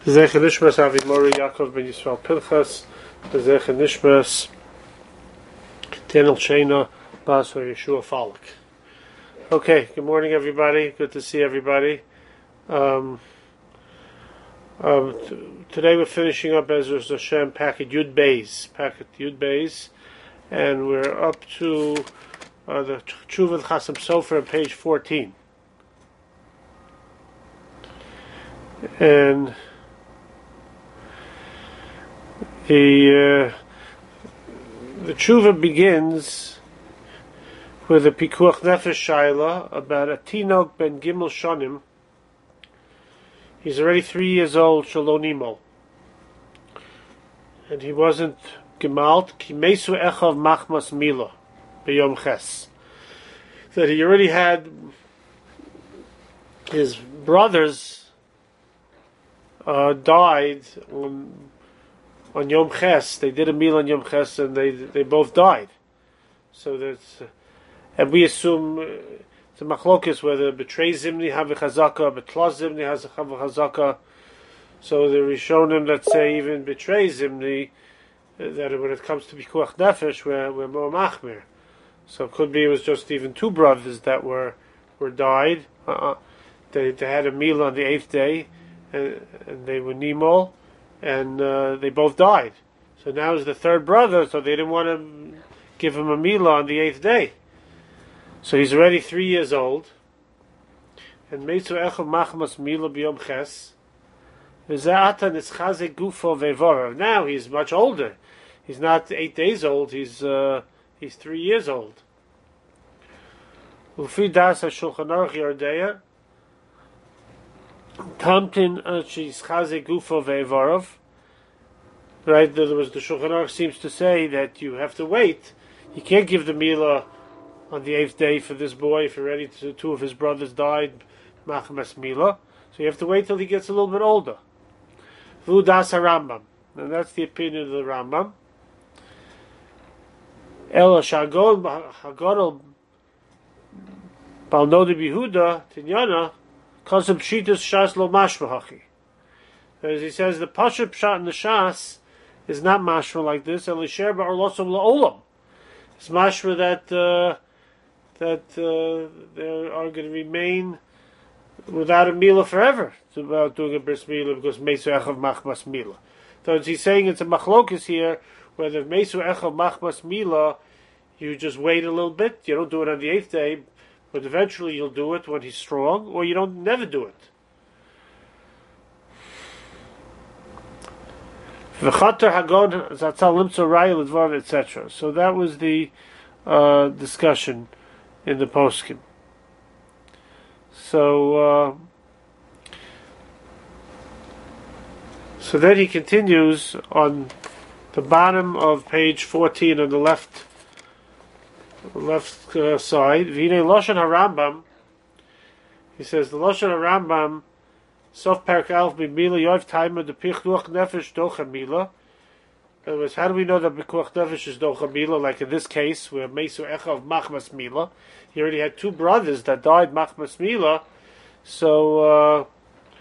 Zecher Nishmas Avi Mori Yaakov Ben Yisrael Pinchas, Zecher Nishmas Daniel Shana Basra Yeshua Falak. Okay, good morning everybody. Good to see everybody. Today we're finishing up Ezra Hashem Packet Yud Beis, and we're up to the Tshuva Chasam Sofer on page 14. And the tshuva begins with a pikuach nefesh shaila about a tinok ben gimel shonim. He's already 3 years old, shalonimo, and he wasn't gemalt ki mesu echav machmas mila beyom ches. That he already had his brothers died on Yom Ches. They did a meal on Yom Ches, and they both died. So that's, and we assume it's a machlokes whether betray zimni have a chazaka, betlas zimni has a chazaka. So the Rishonim that say even betray zimni, that when it comes to pikuach nefesh, we're more machmir. So it could be it was just even two brothers that were died. They had a meal on the 8th day, and they were nimol, and they both died. So now is the third brother, so they didn't want to give him a milah on the 8th day. So he's already 3 years old. And meizu echav machmas milah b'yom ches. V'ze'ata nischaze gufo ve'vorav. Now he's much older. He's not 8 days old. He's 3 years old. Ufi das ha'shulchan aruch yardeya. Tamtin she's gufo ve'varov. Right, the Shulchan Aruch seems to say that you have to wait. You can't give the milah on the 8th day for this boy if already two of his brothers died, machmas milah. So you have to wait till he gets a little bit older. V'udas HaRambam, and that's the opinion of the Rambam. El Hagadol Bal Noda B'Yehuda Tinyana. As he says, the Pashup Pshat in the Shas is not mashma like this. It's mashma that they are going to remain without a milah forever. It's about doing a bris milah because Mesu Echav Machmas Milah. So he's saying it's a machlokes here, whether Mesu Echav Machmas Milah, you just wait a little bit, you don't do it on the 8th day, but eventually you'll do it when he's strong, or you don't never do it. Etc. So that was the discussion in the poskim. So then he continues on the bottom of page 14 on the left side. V'nei Lashon HaRambam. He says the Lashon HaRambam, Sof Perek Alf B'Mila Yov Taima the Pikuach Nefesh Docha Mila. In other words, how do we know that Pikuach Nefesh is Docha Mila? Like in this case, where Mesu Echav Machmas Mila, he already had two brothers that died Machmas Mila. So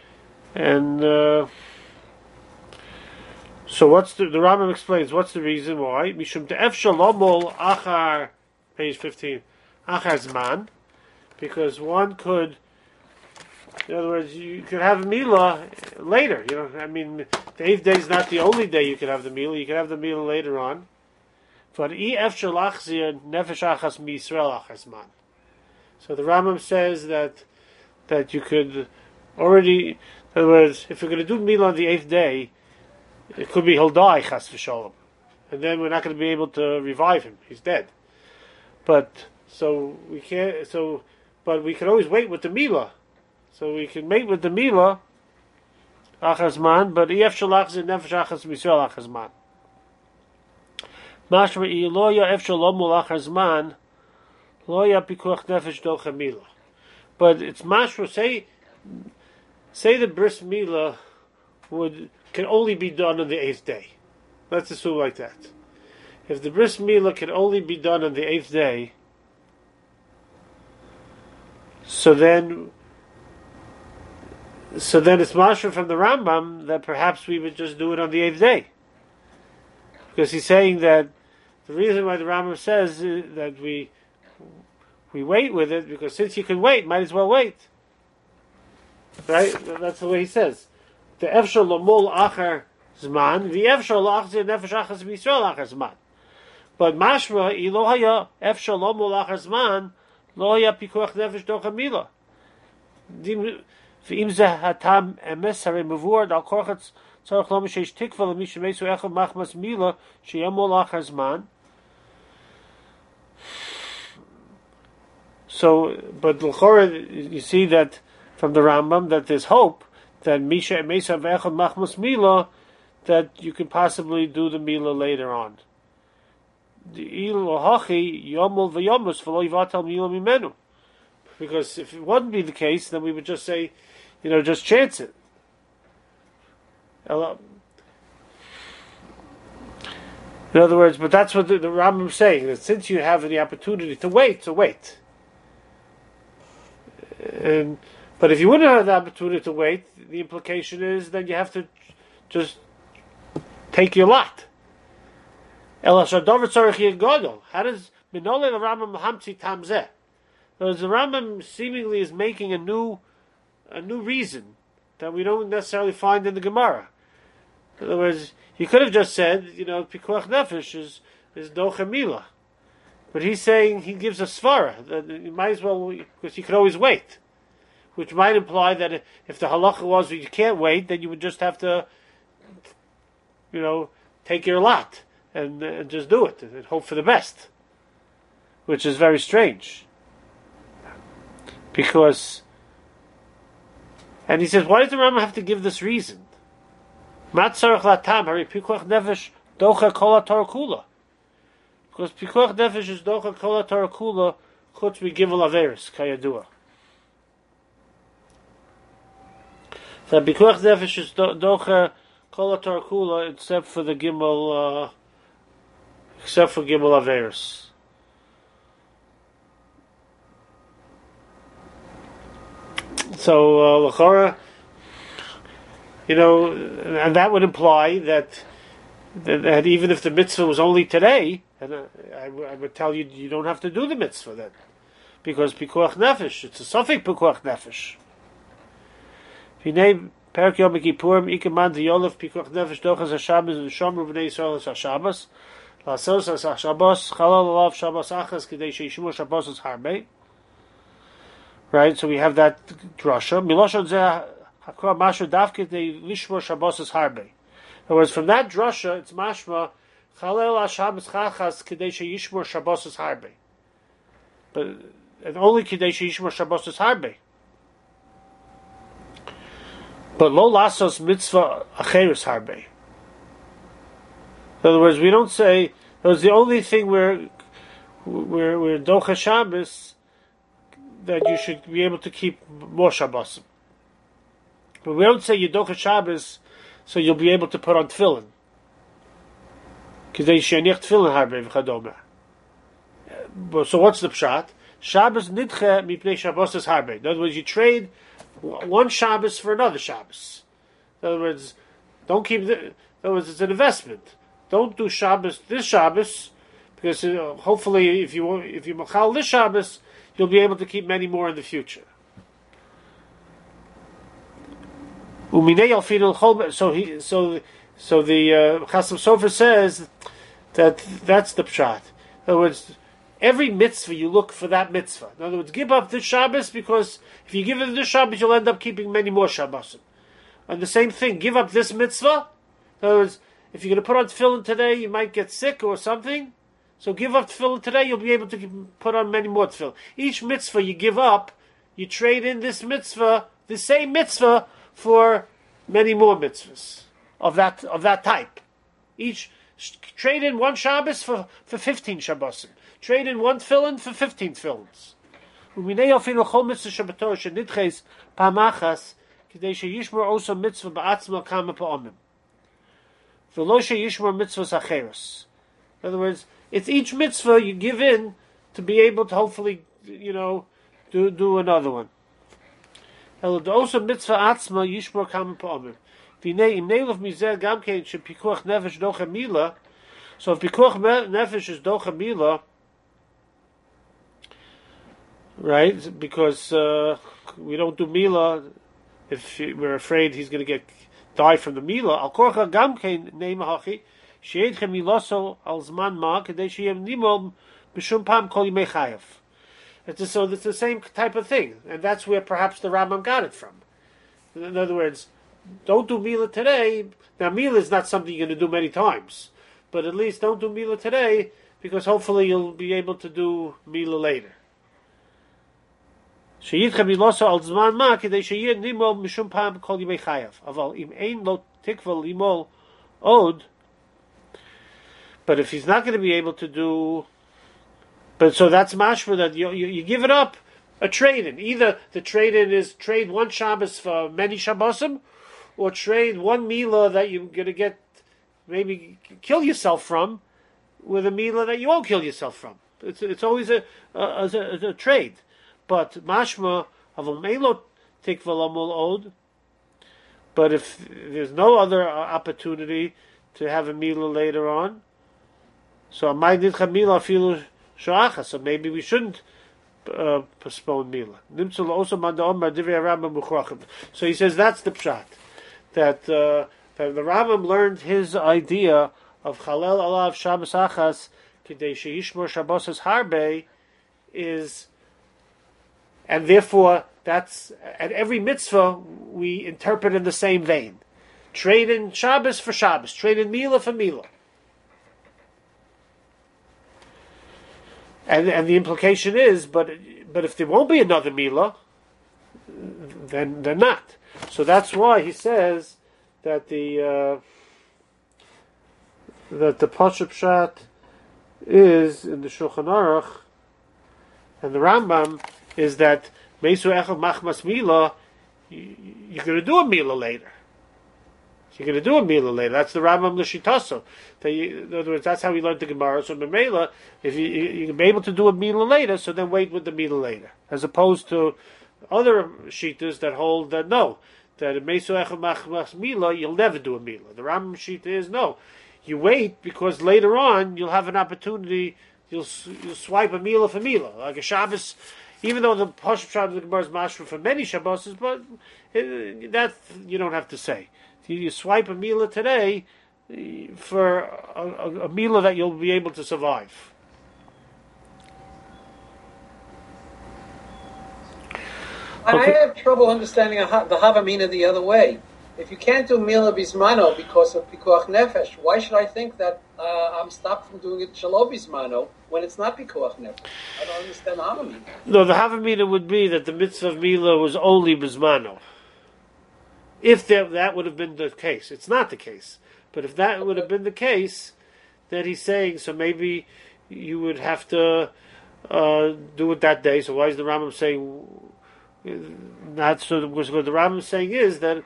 so what's the Rambam explains what's the reason why? Mishum Te'ef Shalomol Achar. Page 15. Achar Zman, because one could, in other words, you could have a milah later. You know, I mean, the 8th day is not the only day you could have the milah. You could have the milah later on. But nefesh achas mi Yisrael achar Zman. So the Rambam says that you could already, in other words, if you're going to do milah on the 8th day, it could be he'll die chas v'sholom, and then we're not going to be able to revive him. He's dead. But so we can't. So, but we can always wait with the milah. So we can wait with the milah achar Zman. But ef shalach ze nefesh achas Yisrael achar Zman. Mashma iloya ef shalomul achar Zman loya pikuach nefesh docha milah. But it's mashma. Say the bris milah can only be done on the 8th day. Let's assume like that. If the bris milah can only be done on the 8th day, so then So then it's mashma from the Rambam that perhaps we would just do it on the 8th day. Because he's saying that the reason why the Rambam says that we wait with it, because since you can wait, might as well wait. Right? That's the way he says. The efshar lomol achar zman, the efshar lachzir nefesh achas b'Yisrael achar zman. But mashma, ilo haya efshar lomol achar zman, lo haya pikuach nefesh docha mila. V'im zeh hatam emes harei mavur dal korchatz tzarech lo mishesh tikva l'mi shemesu echad machmas mila sheyamol achar zman. So, but l'chora, you see that from the Rambam that there's hope that Misha Mesa V'echad Machmas Mila, that you could possibly do the Mila later on. Because if it wouldn't be the case, then we would just say, just chance it. In other words, but that's what the Rambam is saying, that since you have the opportunity to wait, but if you wouldn't have the opportunity to wait, the implication is then you have to just take your lot. How does Minole the Rambam Hamtzi Tamzeh? Because the Rambam seemingly is making a new reason that we don't necessarily find in the Gemara. In other words, he could have just said, Pikuach Nefesh is Docha Mila. But he's saying, he gives a svara, that you might as well, because you could always wait. Which might imply that if the halacha was that you can't wait, then you would just have to, take your lot and just do it and hope for the best. Which is very strange. And he says, why does the Rambam have to give this reason? Matzarach latam, hari pikuach nefesh docha kol haTorah kula. Because pikuach nefesh is docha kol haTorah kula chutz migimel averis, kayadua. So pikuach nefesh is docha kol haTorah kula except for the gimel averis. So l'chora, and that would imply that even if the mitzvah was only today, and I would tell you, you don't have to do the mitzvah then, because pikuach nefesh, it's a suffix pikuach nefesh. V'nei perak Yom Kippurim ikeman diyolef pikuach nefesh dochas haShabbos v'shomru b'nei Yisrael haShabbos la'asos haShabbos chalal alav Shabbos achas k'dei sheishmu Shabbos harbei. Right, so we have that drasha. Miloshon zeh hakor mashma davke k'dei lishmor Shabbos harbei. In other words, from that drasha, it's mashma chalal haShabbos achas k'dei sheishmu Shabbos harbei. But and only k'dei sheishmu Shabbos harbei. But lo lasos mitzvah acheres harbei. In other words, we don't say that was the only thing we're docha Shabbos that you should be able to keep more Shabbosim. But we don't say you docha Shabbos so you'll be able to put on tefillin. K'dei she'aniach tefillin harbei v'chadoma. So what's the pshat? Shabbos nidche mipnei Shabbos harbei. In other words, you trade one Shabbos for another Shabbos. In other words, it's an investment. Don't do Shabbos this Shabbos, because hopefully if you machal this Shabbos, you'll be able to keep many more in the future. So the Chasam Sofer says that's the pshat. In other words, every mitzvah you look for that mitzvah. In other words, give up this Shabbos, because if you give it this Shabbos, you'll end up keeping many more Shabbosim. And the same thing, give up this mitzvah. In other words, if you're going to put on tefillin today, you might get sick or something. So give up tefillin today, you'll be able to put on many more tefillin. Each mitzvah you give up, you trade in this mitzvah, the same mitzvah, for many more mitzvahs of that type. Each trade in one Shabbos for 15 Shabbosim. Trade in one tefillin for 15 tefillins. Uminei afinu chol mitzvah shabbator shenidches pamachas k'dei sheyishmor also mitzvah ba'atzma kama pa'omim. V'lo sheyishmor mitzvahs acheros. In other words, it's each mitzvah you give in to be able to hopefully, do another one. El also mitzvah atzma yishmor kam pa'amim. V'nei im neilov mizeh gam kein she pikuach nefesh docha mila. So if pikuach nefesh is docha mila, right? Because we don't do mila if we're afraid he's going to die from the mila. Al korcha gam kein neima hachi she'edchem miloso al zman ma kedei sheyem nimol b'shum pam kol yimei chayav. So it's the same type of thing, and that's where perhaps the Rambam got it from. In other words, don't do Mila today. Now, Mila is not something you're going to do many times, but at least don't do Mila today, because hopefully you'll be able to do Mila later. But if he's not going to be able to do... But so that's mashma that you give it up, a trade-in. Either the trade-in is trade one Shabbos for many Shabbosim, or trade one Mila that you're going to get, maybe kill yourself from, with a Mila that you won't kill yourself from. It's always a trade. But mashma of a Melo tikva lamul od. But if there's no other opportunity to have a Mila later on, so my nidcha Mila filu. So maybe we shouldn't postpone Mila. So he says that's the pshat. That the Rambam learned his idea of Chalel Alav Shabbos Achas Kidei Sheishmor Shabbos Harbe is, and therefore that's at every mitzvah we interpret in the same vein. Trade in Shabbos for Shabbos. Trade in Mila for Mila. And the implication is, but if there won't be another Mila, then not. So that's why he says that the Pashup Pshat is in the Shulchan Aruch, and the Rambam is that Meisu Echel Machmas Mila, you're going to do a Mila later. You're going to do a Mila later. That's the Rambam L'Shitaso. In other words, that's how we learned the Gemara. So Memela, if you can be able to do a Mila later, so then wait with the Mila later. As opposed to other Shitas that hold that no, that in Mesu Echel Machmas Mila, you'll never do a Mila. The Rambam Shita is no. You wait because later on you'll have an opportunity, you'll swipe a Mila for Mila. Like a Shabbos, even though the Pashup Pshat of the Gemara is mashma for many Shabbos, but that you don't have to say. You swipe a Mila today for a Mila that you'll be able to survive. Okay. I have trouble understanding the Havamina the other way. If you can't do Mila Bismano because of Pikuach Nefesh, why should I think that I'm stopped from doing it Shalom Bismano when it's not Pikuach Nefesh? I don't understand the Havamina. No, the Havamina would be that the mitzvah of Mila was only Bismano. If that would have been the case. It's not the case. But if that would have been the case, then he's saying, so maybe you would have to do it that day. So why is the Rambam saying not? So what the Rambam is saying is that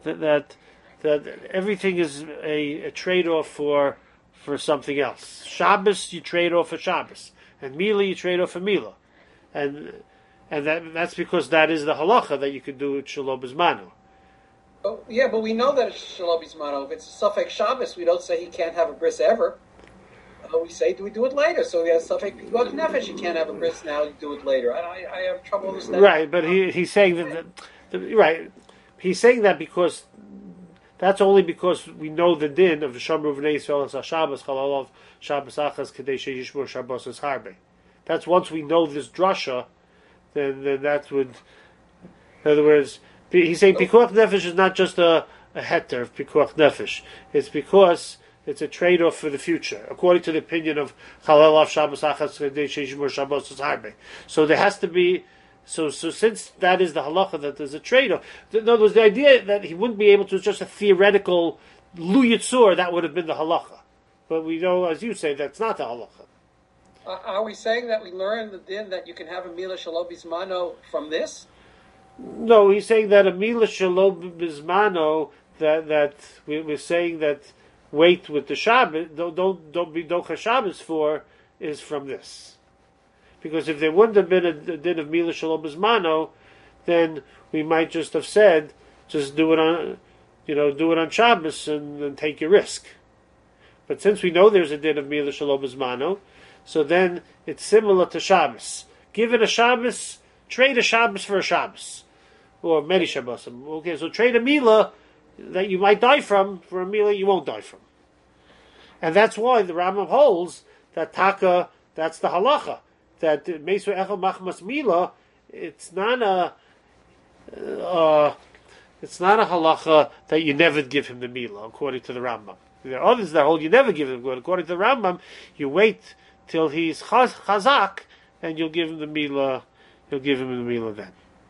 everything is a trade-off for something else. Shabbos, you trade off for Shabbos. And Mila, you trade off for Mila. And that's because that is the halacha that you could do it Shalom Bismanu. Oh, yeah, but we know that it's Shalom Bismano. If it's Safek Shabbos, we don't say he can't have a bris ever. We say, do we do it later? So he has Safek Pikuach Nefesh, you can't have a bris now, you do it later. I have trouble understanding. Right, but he's saying right. He's saying that because that's only because we know the din of the Shamru V'nei Yisrael as Shabbos Chalalov Shabbos Achas Kadei Sheyishmor Shabbos as Harbe. That's once we know this drasha, then that would, in other words. He's saying Pikuach Nefesh is not just a heter of Pikuach Nefesh. It's because it's a trade-off for the future, according to the opinion of Chalel Av Shabbos Achas Kedei Sheyishmor Shabbos Harbe. So there has to be, so since that is the halacha that there's a trade-off. In other words, the idea that he wouldn't be able to, just a theoretical Lu Yitzur, that would have been the halacha. But we know, as you say, that's not the halacha. Are we saying that we learn the din that you can have a Mila Shalom Bismano from this? No, he's saying that a Mila Shalom Bismano, that we're saying that wait with the Shabbos, don't be Docha Shabbos for, is from this. Because if there wouldn't have been a din of Mila Shalom Bismano, then we might just have said, just do it on, do it on Shabbos and take your risk. But since we know there's a din of Mila Shelo B'Zmano, so then it's similar to Shabbos. Give it a Shabbos, trade a Shabbos for a Shabbos. Or many Shabbos. Okay, so trade a Mila that you might die from for a Mila you won't die from. And that's why the Rambam holds that Taka, that's the halacha. That Meisur Echel Machmas Mila, it's not a halacha that you never give him the Mila, according to the Rambam. There are others that hold you never give him, but according to the Rambam, you wait till he's chazak, and you'll give him the Mila. You'll give him the Mila then.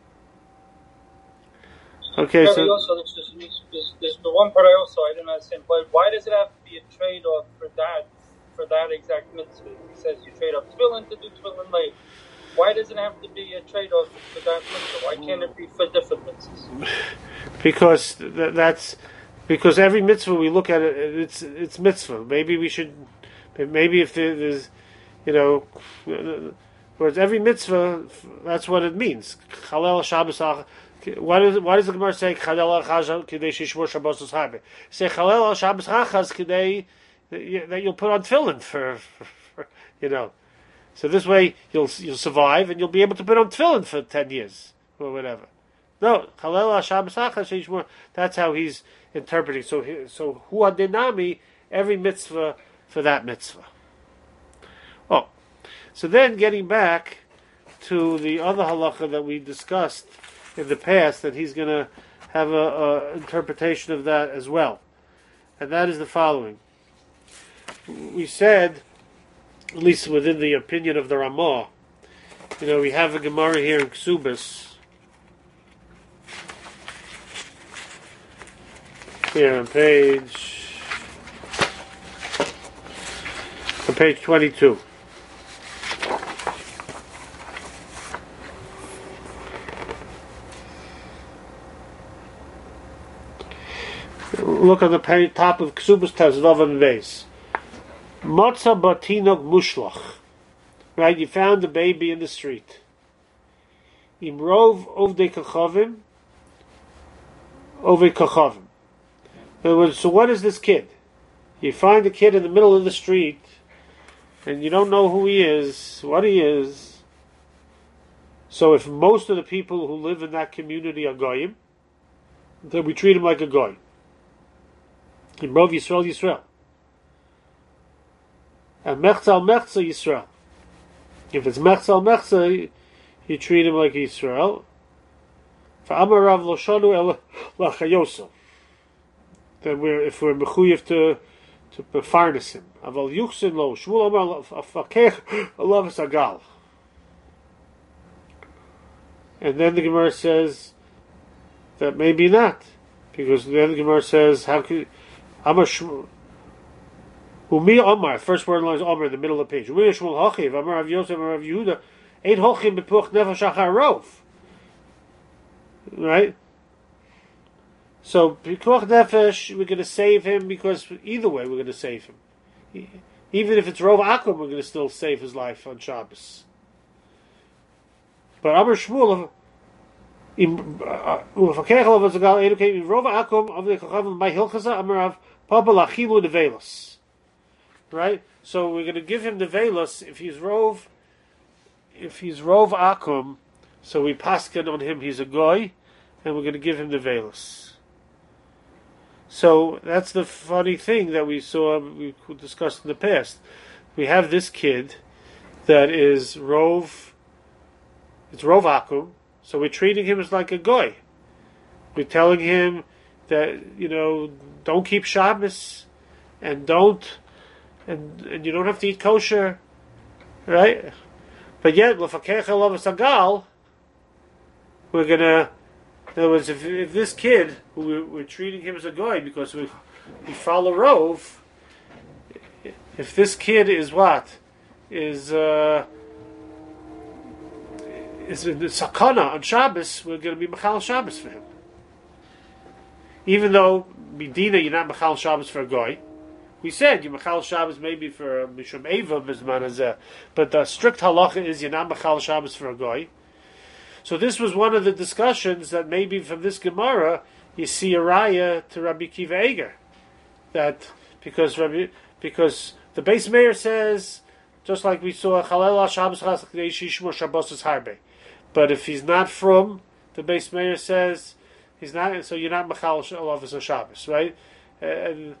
Okay, so also, there's the one part I didn't understand. But why does it have to be a trade-off for that exact mitzvah? He says you trade off tefillin to do tefillin late. Why does it have to be a trade-off for that mitzvah? Why can't it be for different mitzvahs? Because every mitzvah we look at it's mitzvah. Maybe if there's, whereas every mitzvah, that's what it means. Chalel Shabbos. Why does the Gemara say Chalel Chazal Kidei Shishmor Shabbos Harbe? Say Chalel Shabbos Chachas Kidei that you'll put on tefillin for. So this way you'll survive and you'll be able to put on tefillin for 10 years or whatever. No, Chalel Shabbos Chachas Shishmor. That's how he's interpreting. So Hu Adinami, every mitzvah for that mitzvah. Oh, so then getting back to the other halacha that we discussed in the past, that he's going to have a interpretation of that as well, and that is the following. We said, at least within the opinion of the Ramah, we have a Gemara here in Ksubis, here on page 22. Look on the top of Ksubas Tazvav and Beis. Matza batinok mushlach. Right, you found the baby in the street. Imrov ovdei kachavim. Ovei kachavim. In other words, so what is this kid? You find the kid in the middle of the street, and you don't know who he is, what he is. So if most of the people who live in that community are goyim, then we treat him like a goy. Imrov Yisrael Yisrael. And Mechza Mechza Yisrael. If it's Mechza Mechza, you treat him like Yisrael. For Amarav Loshanu El Lachayoso. Then if we're mechuyev to befarnes him. Aval Yuchsin Lo Shmuel Amar Afakech Alav Sagal. And then the Gemara says that maybe not, because then the Gemara says how could Amar Shmuel. Umi Omar, first word in line is Omar in the middle of the page. Umi Shmuel Hachiv, Amar Rav Yosef, Amar Rav Yehuda, Ein Hochim Bepuch Nefesh Achar Rov. Right? So, Pikuach Nefesh, we're going to save him because either way we're going to save him. Even if it's Rov Akum, we're going to still save his life on Shabbos. But Amar Shmuel, Ufakech Alav Zagal, Educate, Rov Akum, Avnei Kachavim, Mai Hilchaza, Amar Rav, Papa Lachilu Nevelos. Right? So we're going to give him the Velos if he's Rov Akum, so we paskin on him, he's a goy, and we're going to give him the Velos. So that's the funny thing that we discussed in the past. We have this kid that is Rov Akum, so we're treating him as like a goy. We're telling him that, don't keep Shabbos, and you don't have to eat kosher, right? But yet, l'fakech alav sagal, we're gonna. In other words, if this kid, who we're treating him as a goy because we follow Rov, if this kid is is in the sakana on Shabbos, we're going to be machal Shabbos for him. Even though Medina, you're not machal Shabbos for a goy. We said you machal Shabbos maybe for Mishum Eva Bizman Hazeh, but the strict halacha is you're not machal Shabbos for a goy. So this was one of the discussions that maybe from this Gemara you see a raya to Rabbi Kiva Eger, that because the Beis Meir says, just like we saw Chalel Shabbos Shabbos is Harbe, but if he's not from, the Beis Meir says he's not, so you're not Machal Shalavos Shabbos, right? And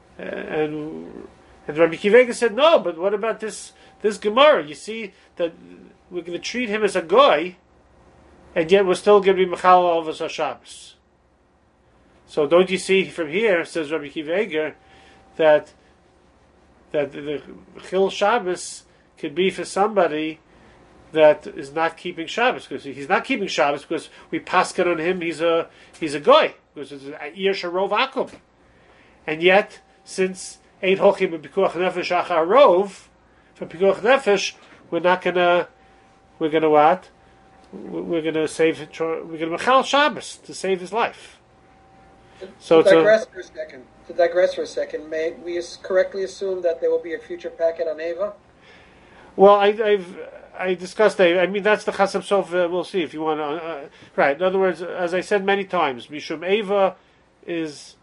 Rabbi Kiva Eger said no, but what about this Gemara? You see that we're going to treat him as a goy, and yet we're still going to be Machal Shalavos Shabbos. So don't you see from here, says Rabbi Kiva Eger, that the Chil Shabbos could be for somebody that is not keeping Shabbos, because he's not keeping Shabbos because we paskin on him. He's a goy, because it's Ir Sharov Akum, and yet since Eid Hochim and Pikuach Nefesh Achar Rov, for Pikuach Nefesh we're gonna what? We're gonna save. We're gonna Machal Shabbos to save his life. To digress for a second, may we correctly assume that there will be a future packet on Ava? Well, I discussed Ava. I mean, that's the Chasam Sofer. We'll see if you want to. Right. In other words, as I said many times, Mishum Ava is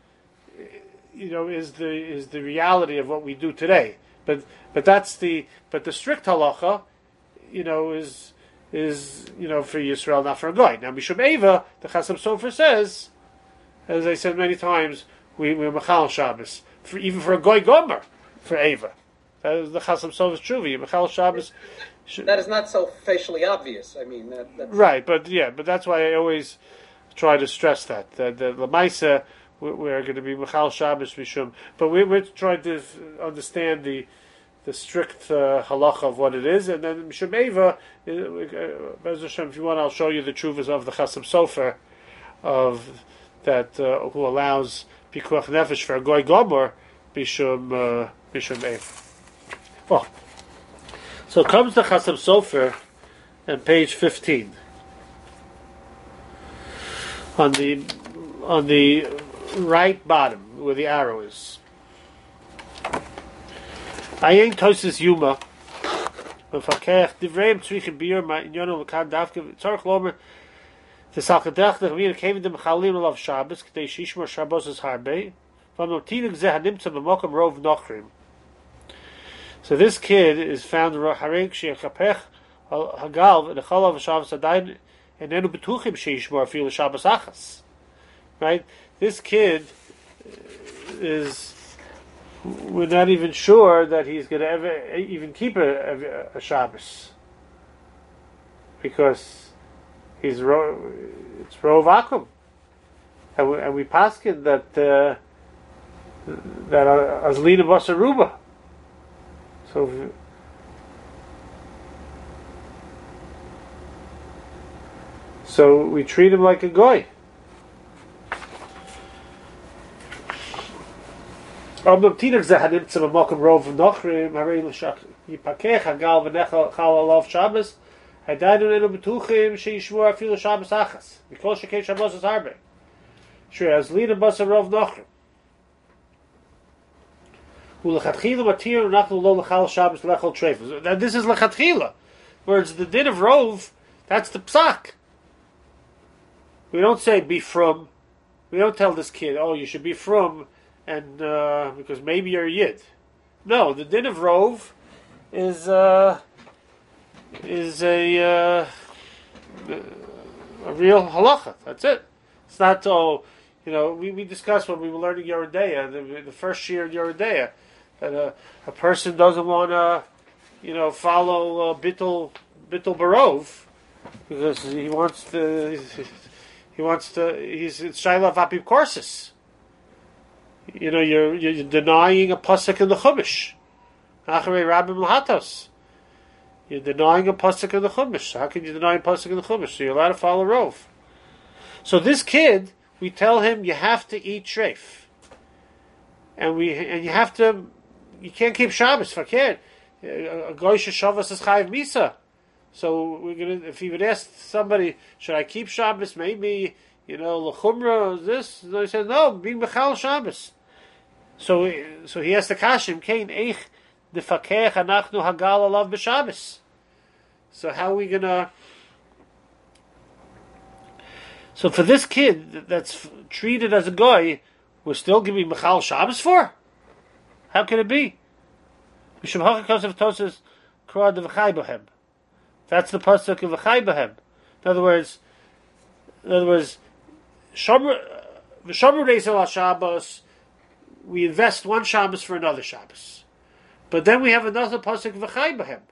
the reality of what we do today. But the strict halacha, is for Yisrael, not for a guy. Now Mishum Ava, the Chasam Sofer says, as I said many times, we're Machal Shabbos, even for a Goy Gomer, for Ava. That is the Chasam Sofer's Tshuva. Machal Shabbos. That is not so facially obvious. I mean, that's right, but that's why I always try to stress that the Lamaisa, we're going to be Machal Shabbos Mishum, but we're trying to understand the strict halacha of what it is, and then Mishum Ava, Bez Hashem, if you want, I'll show you the Tshuvas of the Chasam Sofer of that who allows Pikuach Nefesh for a Goy Gomer Mishum Ava. Well, so comes the Chasam Sofer on page 15 on the right bottom where the arrow is. Ayin Tosis Yuma Mefakech Divreim Tzrichim Bir Ma Inyono L'Kan Davke Tzarech Lomer T'Salchadech Nechvina Kevin Dem Chalim Alav Shabbos K'tei Shishmor Shabbos Es Harbe Vam Notinig Zeh Hanimtza B'Mokom Rov Nochrim. So this kid is found Harek Shechapech Hagal V'Nechalav Shabbos Adayin Enenu B'Tuchim Shishmor Afil Shabbos Achas. Right? This kid is, we're not even sure that he's going to ever even keep a Shabbos, because it's Rov Akum, and we paskin that Azlina Basaruba. So we treat him like a goy. If he would ask this is lechatchila, whereas the din of rov, that's the psak. We don't say be from. We don't tell this kid, oh, you should be from, and because maybe you're a yid. No, the din of rov is a real halacha. That's it. It's not we discussed when we were learning Yeridea, the first year in Yeridea, that a person doesn't want to follow bittul barov because he's shayla v'apim korsis. You're denying a pasuk in the Chumash. Acharei Rabbim Lahatos. You're denying a pasuk in the Chumash. How can you deny a pasuk in the Chumash? So you're allowed to follow rov. So this kid, we tell him you have to eat treif, and you can't keep Shabbos. Fakir, a goy sheshavas is chayiv misa. So we're gonna. If he would ask somebody, should I keep Shabbos? Maybe lechumra this. They said no. Being bechal Shabbos. So he has the kashim kain eich defakech anachnu hagal alav b'Shabbos. So how are we gonna So for this kid that's treated as a guy, we're still giving Mechal Shabbos for? How can it be? That's the pasuk of V'chai B'hem. In other words, V'shamru Reisel HaShabbos, we invest one Shabbos for another Shabbos. But then we have another pasuk V'chai B'hem.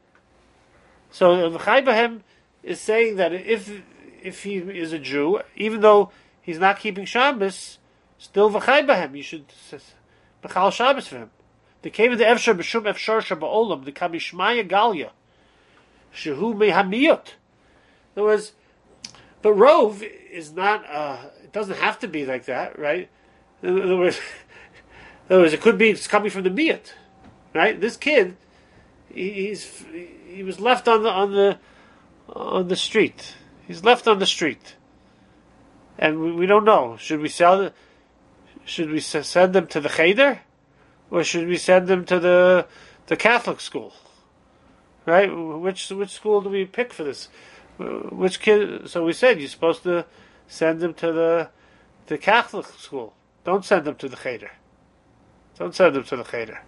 So V'chai B'hem is saying that if he is a Jew, even though he's not keeping Shabbos, still V'chai B'hem, you should Mechal Shabbos for him. The came the Efshar B'shum Efshar Shaba'olam, the Kamishmaya Galia, Shehu Mehamiyot. In other words, but Rove is not, it doesn't have to be like that, right? In other words, it could be it's coming from the Miyot, right? This kid, he was left on the street. He's left on the street, and we don't know. Should we send them to the Cheder, or should we send them to the Catholic school? Right? Which school do we pick for this? Which kid? So we said you're supposed to send them to the Catholic school. Don't send them to the Cheder. Don't send them to the Cheder.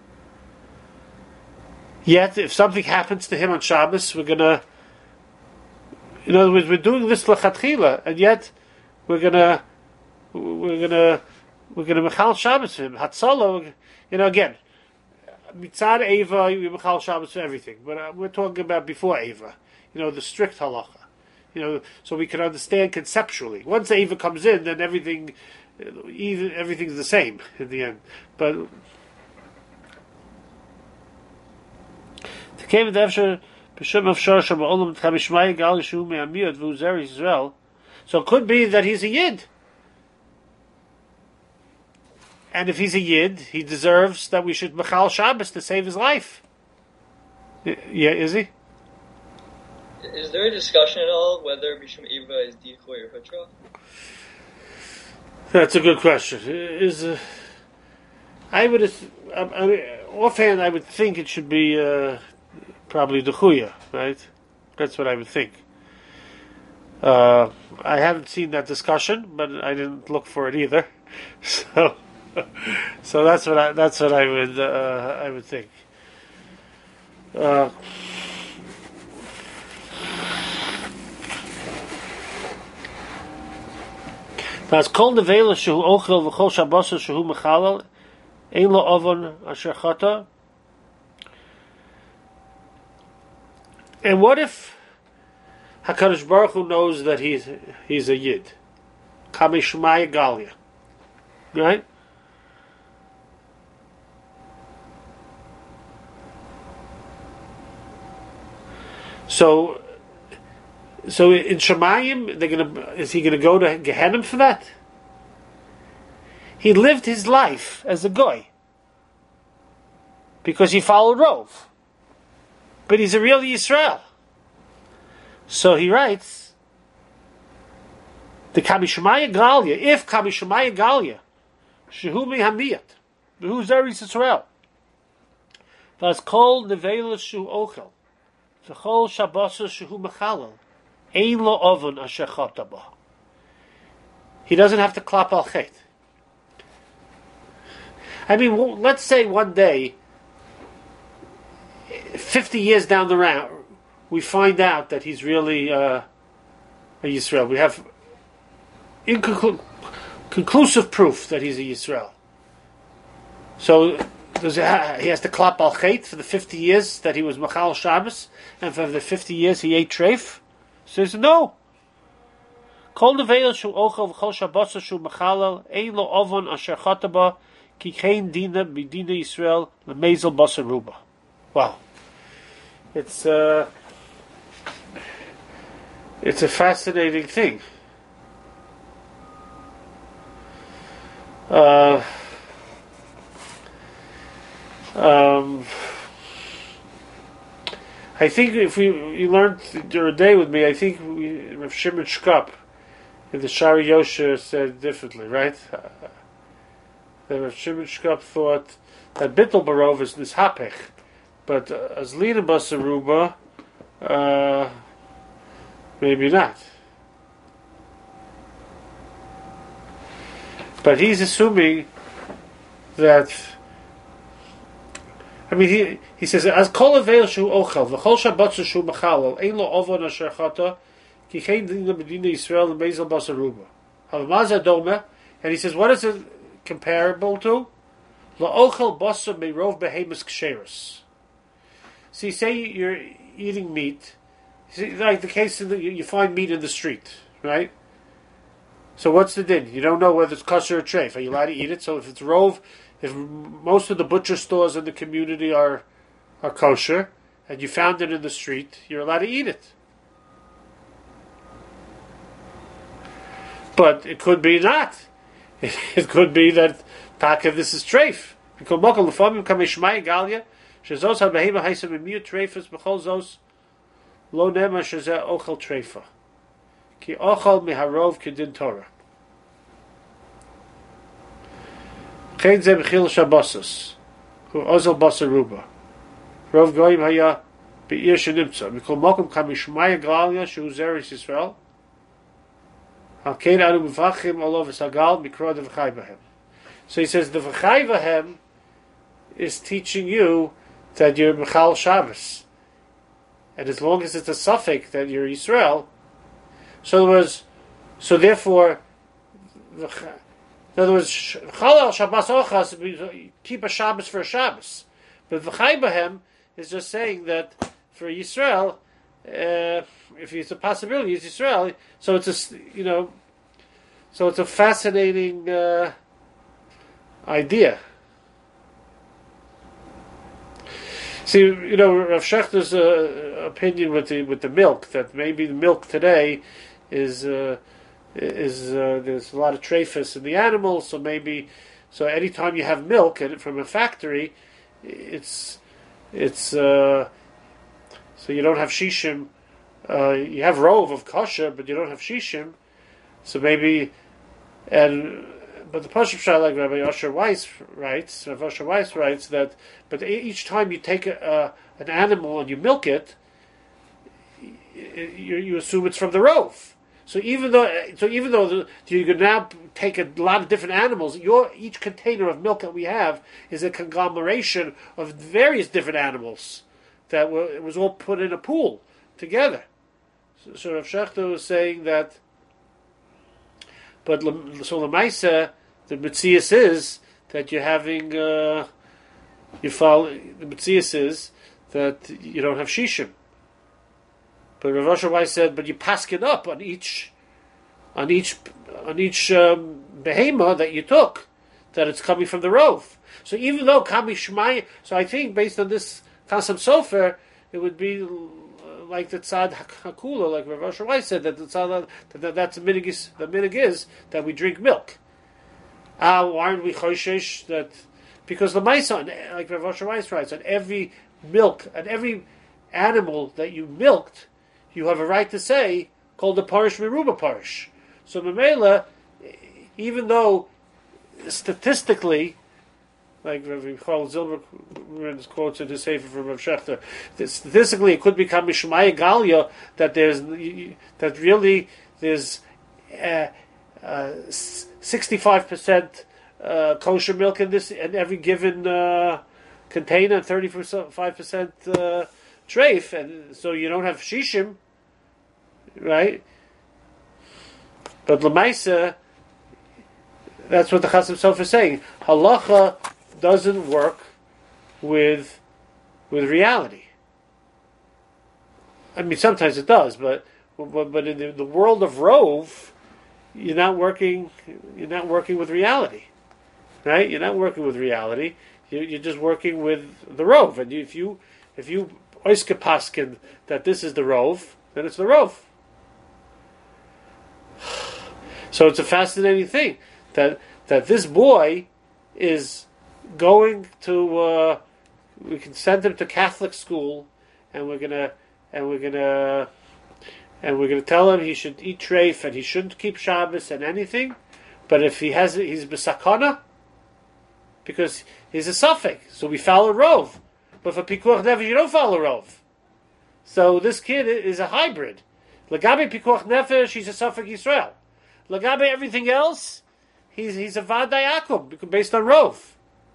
Yet, if something happens to him on Shabbos, we're gonna. In other words, we're doing this lechatchila, and yet we're gonna mechal Shabbos for him. Hatzala, again, mitzad Eva, we mechal Shabbos for everything, but we're talking about before Eva. The strict halacha. So we can understand conceptually. Once Eva comes in, then everything's the same in the end. But the came with Efshar. So it could be that he's a Yid. And if he's a Yid, he deserves that we should Mechal Shabbos to save his life. Yeah, is he? Is there a discussion at all whether Bishum Eva is Dichoy or Hutra? That's a good question. Offhand, I would think it should be probably the Chuya, right? That's what I would think. I haven't seen that discussion, but I didn't look for it either. So that's what I would think. That's called the Vela Shehu Ochel V'chol Shabbos Shehu Mechalal Ein Lo Ovon Asher Chata. And what if HaKadosh Baruch Hu knows that he's a Yid? Kamei Galia. Right? So in Shemayim, is he gonna go to Gehenna for that? He lived his life as a goy because he followed Rove. But he's a real Yisrael. So he writes, the Kamishmaya Galia, if Kamishmaya Galia, Shehu Mehamiyat, who's Eretz Yisrael, Vas Kol Nevela Shehu Ochel, V'chol Shabbos Shehu Mechalal, Ein Lo Ovon Asher Chata Ba. He doesn't have to klap al chet. I mean, let's say one day, 50 years down the road, we find out that he's really a Yisrael. We have conclusive proof that he's a Yisrael. So he has to klap al chet for the 50 years that he was Machal Shabbos, and for the 50 years he ate treif? So he says, no. Kol neveil shu ochel v'chol Shabbos shu Machalal ein lo ovon asher chataba ki kein dina b'dina Yisrael lemezel basar ruba. Wow. It's a fascinating thing. I think if you learned your day with me, I think Rav Shimon Shkop in the Shari Yosher said differently, right? That Rav Shimon Shkop thought that Bittul Barov is Nishapech, but as Lina Basaruba, maybe not. But he's assuming that. I mean, he says as kol aveil shu ochel v'chol shabbat shu machalel ein lo ovon asher chata ki chein din medina Yisrael and bezel basaruba havamaz adome, and he says what is it comparable to? Lo ochel basar meirov behemus ksheris. See, say you're eating meat, like the case you find meat in the street, right? So what's the din? You don't know whether it's kosher or treif. Are you allowed to eat it? So if it's rov, if most of the butcher stores in the community are kosher, and you found it in the street, you're allowed to eat it. But it could be not. It could be that taka this is treif. Because mokal lefamim kamishmai galia shezos habehema haisam emiut treifas b'chol zos lo nema shezeh ochel treifa ki ochel miharov kedin Torah. Chen ze b'chil shabbosas hu ozel basaruba rov goyim haya be'ir shenimtza mikol mokum kamishmai galia shehu zeres Yisrael halkein anu mivachim olov esagal mikro de v'chai bahem. So he says the v'chai bahem is teaching you that you're Mechal Shabbos. And as long as it's a suffix that you're Yisrael, so therefore, in other words, Chalal Shabbos Ochas, keep a Shabbos for a Shabbos. But V'chai Bahem is just saying that for Yisrael, if it's a possibility, it's Yisrael. So it's so it's a fascinating idea. See, Rav Shechter's opinion with the milk, that maybe the milk today is there's a lot of trephis in the animals, so anytime you have milk from a factory, it's so you don't have shishim. You have rov of kosher, but you don't have shishim. So maybe but the Pashup Shah, like Rabbi Asher Weiss writes, that, but each time you take an animal and you milk it, you assume it's from the rov. So even though you can now take a lot of different animals, each container of milk that we have is a conglomeration of various different animals that it was all put in a pool together. So Rav Shechter was saying that. But so Lamaisa, the Metzias is that you're having the Metzias is that you don't have shishim. But Rav Asher Weiss said, but you paskin up on each behema that you took, that it's coming from the rov. So even though Kami Shmai, so I think based on this Kasam Sofer, it would be like the Tzad Hakula, like Rav Asher Weiss said, that that's the minig is that we drink milk. Why aren't we choshesh that? Because the Maisa, like Rav Asher Weiss writes, on every milk, on every animal that you milked, you have a right to say, called the parish meruba parish. So Mamela, even though statistically, like Rav Michal Zilber quotes in his Sefer from Rav Shechter, statistically it could become Mishmaya Galia that really there's 65% kosher milk in every given container, 35% treif, and so you don't have shishim, right? But Lamaisa, that's what the Chasam Sofer is saying. Halacha doesn't work with reality. I mean, sometimes it does, but in the world of rov, you're not working with reality, right? You're not working with reality. You're just working with the rov, and if you oiske paskin that this is the rov, then it's the rov. So it's a fascinating thing that this boy is going to. We can send him to Catholic school, and we're gonna tell him he should eat treif and he shouldn't keep Shabbos and anything. But if he's besakana, because he's a suffix, so we follow rov. But for pikuach nefesh, you don't follow rov. So this kid is a hybrid. Lagabe pikuach nefesh, he's a suffix Yisrael. Lagabe everything else, he's a Vadai Akum based on Rov.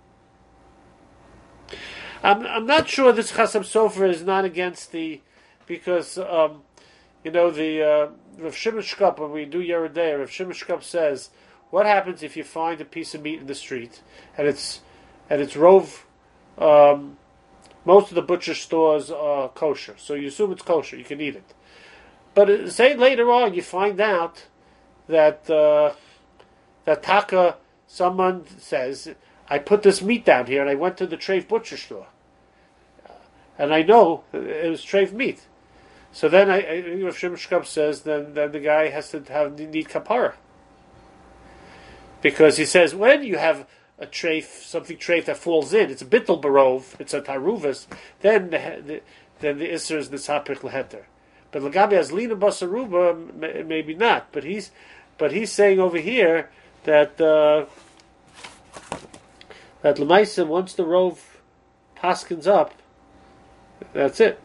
I'm not sure this Chasam Sofer is not against because the Rav Shimon Shkop, when we do Yeridei, Rav Shimon Shkop says, what happens if you find a piece of meat in the street and it's Rov? Most of the butcher stores are kosher, so you assume it's kosher, you can eat it. But say later on you find out that Taka, someone says, I put this meat down here and I went to the Treif butcher store. And I know it was Treif meat. So then Rav Shimon Shkop says, then the guy has to need kapara. Because he says, when you have a treif, something treif that falls in, it's a bittul barov, it's a taruvas, then the isser is nisapich leheter. But lagabi azlina basaruba, maybe not. But he's saying over here that lemaisa, once the rov paskins up, that's it.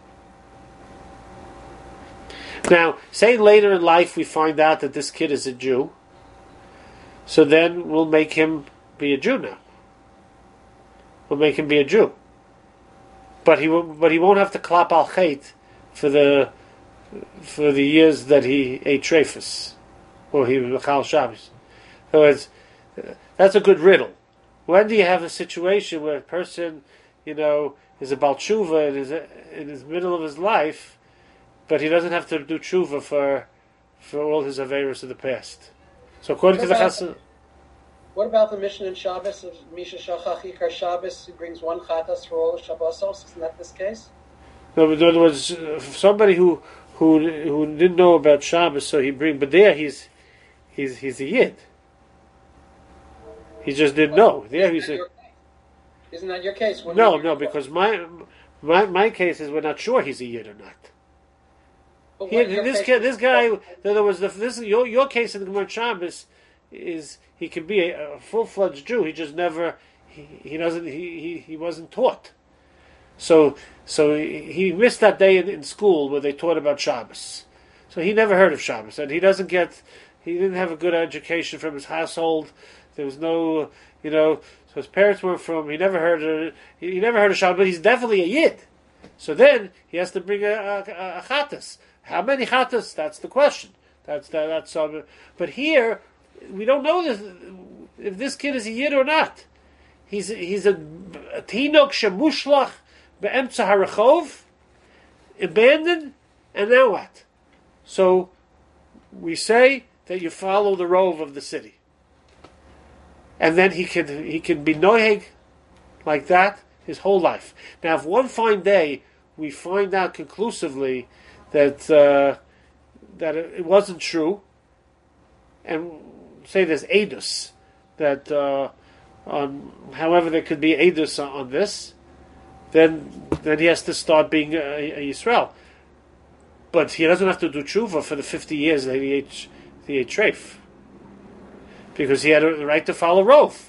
Now, say later in life we find out that this kid is a Jew, so then we'll make him be a Jew now. We'll make him be a Jew, but he won't have to klap al chait for the years that he ate treifus or he was mechal Shabbos. So that's a good riddle. When do you have a situation where a person, is a Baal Tshuva in his middle of his life, but he doesn't have to do tshuva for all his averos of the past? So according to the Chasam. What about the Mishnah in Shabbos of Misha Shachach Ikar Shabbos, who brings one chatas for all the Shabbosos? Isn't that this case? No, in other words, somebody who didn't know about Shabbos, so but there he's a yid. He just didn't know. There Isn't that your case? No, because my case is we're not sure he's a yid or not. This guy, in other words, your case in the Gemara Shabbos is he can be a full-fledged Jew. He just never he wasn't taught. So he missed that day in school where they taught about Shabbos. So he never heard of Shabbos, and he didn't have a good education from his household. There was no, so his parents weren't from. He never heard of Shabbos, but he's definitely a yid. So then he has to bring a chatas. How many chatas? That's the question. That's. But here we don't know if this kid is a yid or not. He's a tinok shemushlach be'emtza harachov, abandoned, and now what? So we say that you follow the rov of the city, and then he can be noheg like that his whole life. Now, if one fine day we find out conclusively that it wasn't true, and say there's edus that on however there could be edus on this, then he has to start being a Yisrael. But he doesn't have to do tshuva for the 50 years that he ate treif, because he had a right to follow rov.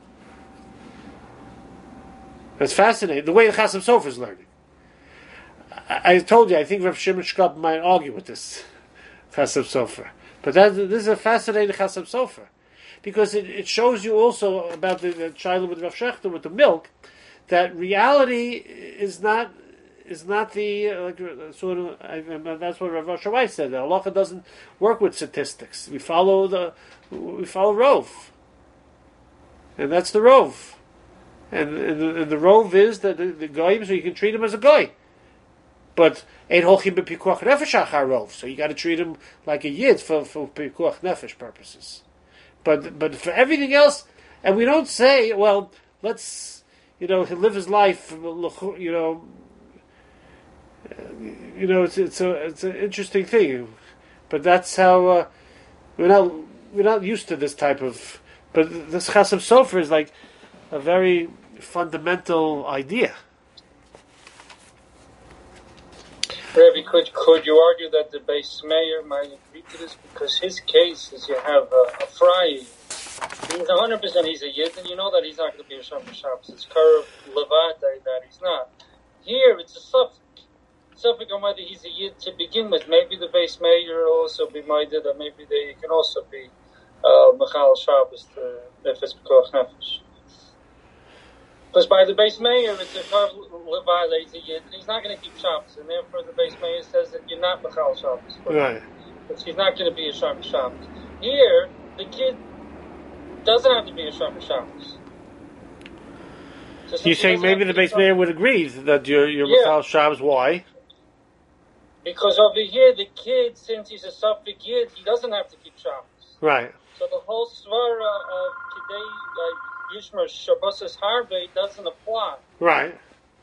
That's fascinating. The way the Chasam Sofer is learning. I told you, I think Rav Shimon Shkop might argue with this Chasam Sofer. But this is a fascinating Chasam Sofer, because it shows you also about the child with Rav Shechter with the milk, that reality is not the sort of. That's what Rav Shawai said. The halacha doesn't work with statistics. We follow rov, and that's the rov, and the rov is that the goyim, so you can treat him as a goy. But ein holchim b'pikuach nefesh achar rov, so you got to treat him like a yid for pikuach nefesh purposes. But for everything else, and we don't say, well, let's he'll live his life, it's an interesting thing, but that's how we're not used to this type of. But this Chasam Sofer is like a very fundamental idea. Rabbi, could you argue that the Beis Meir might agree to this? Because his case is you have a fry. He's 100% he's a yid, and you know that he's not going to be a Shabbat Shabbos. It's Karev Levad that he's not. Here it's a suffix on whether he's a yid to begin with. Maybe the Beis Meir also be minded, or maybe they can also be Mechal Shabbos if it's Pekuach Nefesh. Because by the base mayor, it's a Chav violates a Yid, and he's not going to keep Shabbos, and therefore the base mayor says that you're not Mechal Shabbos. Right. Because he's not going to be a Shem Shabbos. Here, the kid doesn't have to be a Shem Shabbos. You're saying maybe the base mayor would agree that you're Mechal Shabbos. Why? Because over here, the kid, since he's a Suffolk Yid, he doesn't have to keep Shabbos. Right. So the whole svara of Kidei, Yishmer Shabbos Harbe doesn't apply. Right.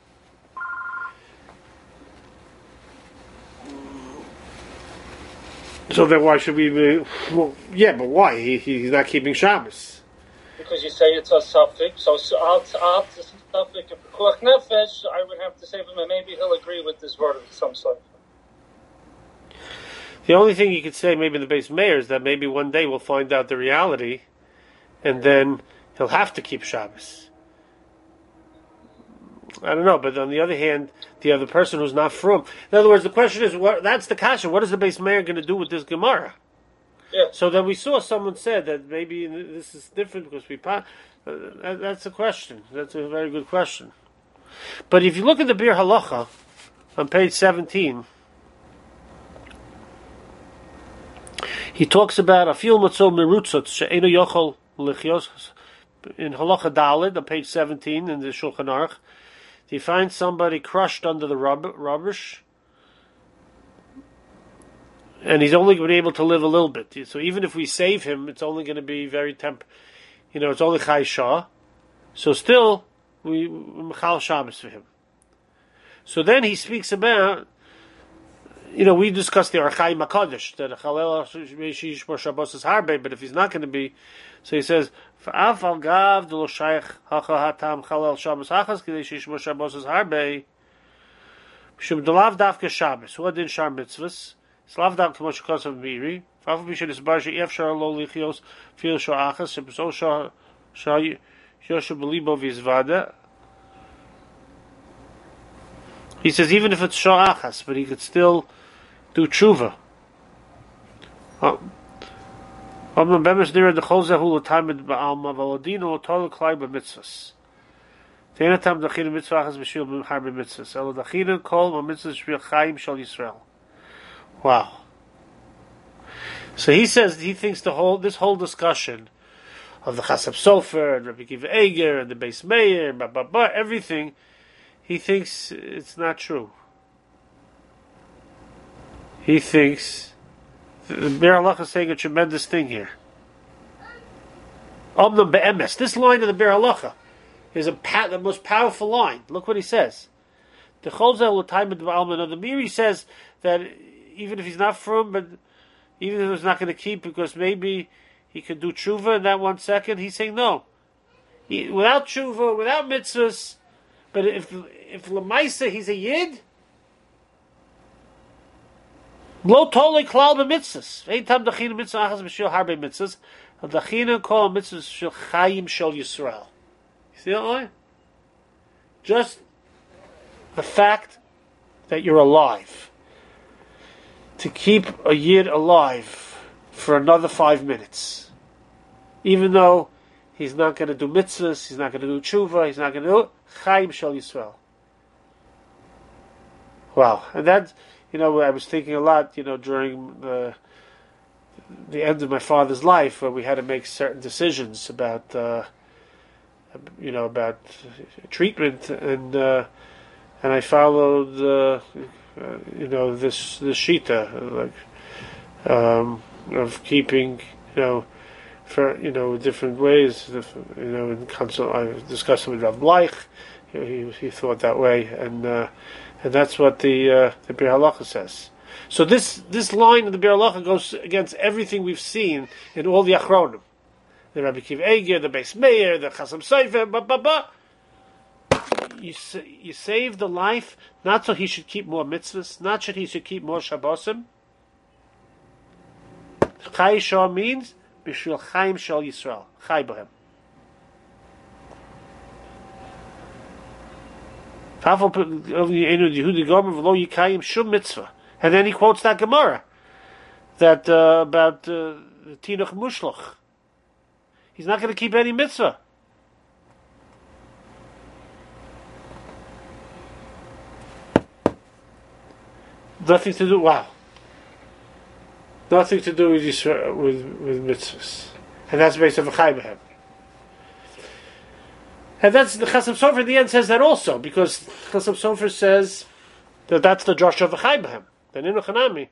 So then why should we be... Well, yeah, but why? He's not keeping Shabbos. Because you say it's a suffix, so I'll suffix of Pekuach Nefesh, I would have to say to him, and maybe he'll agree with this word of some sort. The only thing you could say maybe in the base mayor is that maybe one day we'll find out the reality, and then he'll have to keep Shabbos. I don't know, but on the other hand, the other person who's not from... In other words, the question is, that's the kasha. What is the base mayor going to do with this Gemara? Yeah. So then we saw someone said that maybe this is different because that's a question. That's a very good question. But if you look at the Bir Halacha on page 17, he talks about afil matzo merutzot she'enu yochol lechios in Halacha Daled on page 17 in the Shulchan Aruch. He finds somebody crushed under the rubbish, and he's only going to be able to live a little bit. So even if we save him, it's only going to be very it's only Chai Shah. So still, we Mechal Shabbos for him. So then he speaks about, we discussed the Archai Makadosh, that Chalel Shishmor Shabbos is Harbe, but if he's not going to be, so he says, Fa'af al gav de lo shaykh hacha hatam Chalel Shabbos hachas kidei Shishmor Shabbos is Harbe, Shum delav davke Shabbos, who adin shar mitzvahs, slav dav k'mo shekosav miri, Fa'af b'shed isbar she'ef shar lo lichios fil shor achas, she'b'so shar yoshu b'libo v'izvada. He says even if it's shor achas, but he could still do tshuva. Omnam bemes nira dechol zehu l'taimid ba'alma v'lodino l'tol l'klai b'mitzvahs. Teinatam dachina mitzvah achas b'shil b'mchar b'mitzvahs. Elo dachina kol b'mitzvahs shvil chayim shal Yisrael. Wow. So he says, he thinks this whole discussion of the Chasab Sofer and Rabbi Kiva Eger and the Beis Meir, everything, he thinks it's not true. He thinks the Bir Halacha is saying a tremendous thing here. Omnam be'emes. This line of the Bir Halacha is the most powerful line. Look what he says. The Cholzel l'taimed ba'alman of the Miri says that even if he's not from, but even if he's not going to keep, because maybe he could do tshuva in that 1 second, he's saying no. Without tshuva, without mitzvahs, but if l'maisa he's a yid, lo tolei klal b'mitzvahs. Ein tam dachina mitzvah achas b'shil harbe mitzvahs. Dachina kol mitzvahs shel chayim shel Yisrael. You see that line? Just the fact that you're alive. To keep a yid alive for another 5 minutes. Even though he's not going to do mitzvahs, he's not going to do tshuva, he's not going to do chayim shel Yisrael. Wow. And that, I was thinking a lot, during the end of my father's life, where we had to make certain decisions about, about treatment, and I followed, this shita, of keeping, for different ways, in consult. I discussed with Rav Bleich. He thought that way, and that's what the Bir Halacha says. So this line of the Bir Halacha goes against everything we've seen in all the Achronim. The Rabbi Kiva Eger, the Beis Meir, the Chasam Sofer, You save the life, not so he should keep more mitzvahs, not so he should keep more Shabbosim. Chai Shah means B'shul Chaim Shal Yisrael. Chai B'hem. And then he quotes that Gemara that about Tinuch Mushloch, He's not going to keep any mitzvah. Nothing to do. Wow. Nothing to do with mitzvahs, and that's based on v'chai b'hem. And that's the Chasam Sofer. In the end, says that also because Chasam Sofer says that that's the drush of v'chai b'hem. Then in Chanami,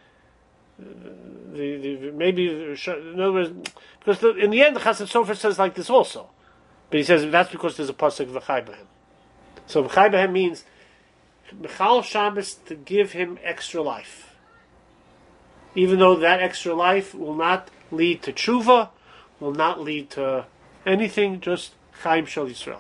maybe in other words, because in the end the Chasam Sofer says like this also, but he says that's because there's a pasuk v'chai b'hem. So v'chai b'hem means Mechal Shabbos to give him extra life. Even though that extra life will not lead to tshuva, will not lead to anything, just Chaim Shel Yisrael.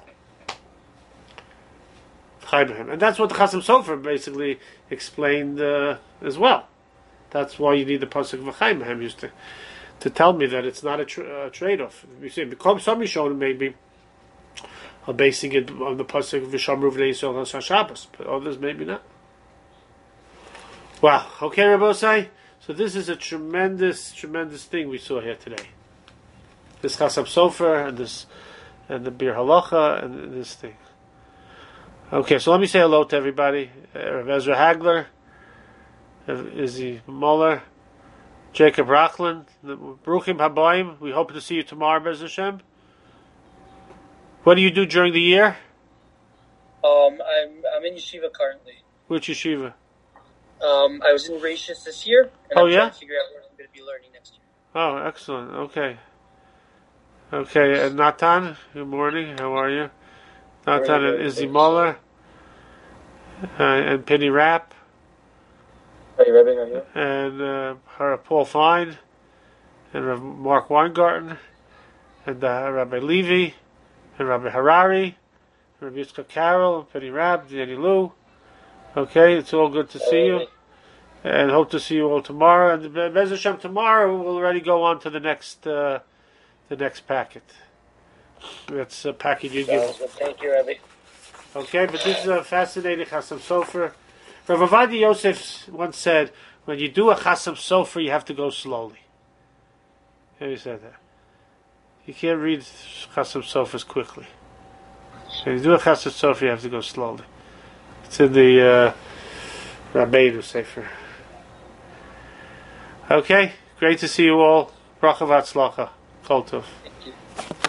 And that's what the Chasam Sofer basically explained as well. That's why you need the pasuk v'chaim b'hem used to tell me that it's not a trade-off. You say, become some Rishonim maybe are basing it on the pasuk v'shamru v'nei Yisrael on Shabbos, but others maybe not. Wow. Okay, Rabbosai. So this is a tremendous thing we saw here today. This Chasam Sofer and the Bir Halacha and this thing. Okay, so let me say hello to everybody. Rav Ezra Hagler, Izzy Muller, Jacob Rachlin, Bruchim Habayim. We hope to see you tomorrow, Bez Hashem. What do you do during the year? I'm in yeshiva currently. Which yeshiva? I was in Rashis this year, and I'm trying to figure out what I'm going to be learning next year. Oh, excellent. Okay, and Natan, good morning. How are you? Natan and Izzy Muller, and Penny Rapp. Are you rapping on you? And Paul Fine, and Mark Weingarten, and Rabbi Levy, and Rabbi Harari, and Rabbi Yitzchak Carroll, and Penny Rapp, Danny Lou. Okay, it's all good to see you, and hope to see you all tomorrow. And Bez Hashem, tomorrow we'll already go on to the next packet. That's packet you give. Thank you, Rabbi. Okay, but this is a fascinating Chasam Sofer. Rav Ovadia Yosef once said, when you do a Chasam Sofer, you have to go slowly. He said that. You can't read Chasam Sofers quickly. When you do a Chasam Sofer, you have to go slowly. It's in the Rabbeinu Sefer. Okay, great to see you all. Bracha v'atzlacha. Kol tov. Thank you.